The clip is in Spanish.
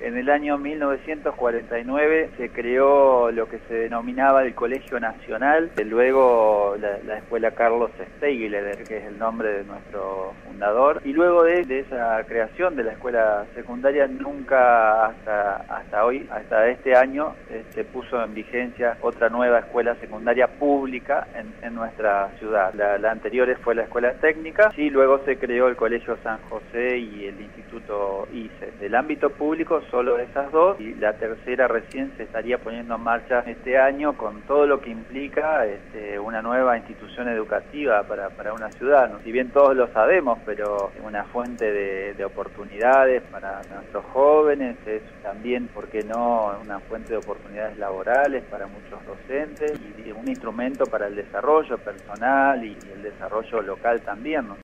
En el año 1949 se creó lo que se denominaba el Colegio Nacional, luego la Escuela Carlos Steigler, que es el nombre de nuestro fundador, y luego de esa creación de la escuela secundaria nunca hasta hoy, hasta este año, se puso en vigencia otra nueva escuela secundaria pública en nuestra ciudad. La anterior fue la escuela técnica, y luego se creó el Colegio San José y el Instituto ICE. Del ámbito público solo esas dos, y la tercera recién se estaría poniendo en marcha este año, con todo lo que implica una nueva institución educativa para una ciudad, ¿no? Si bien todos lo sabemos, pero una fuente de oportunidades para nuestros jóvenes, es también, ¿por qué no?, una fuente de oportunidades laborales para muchos docentes, y un instrumento para el desarrollo personal y el desarrollo local también, ¿no?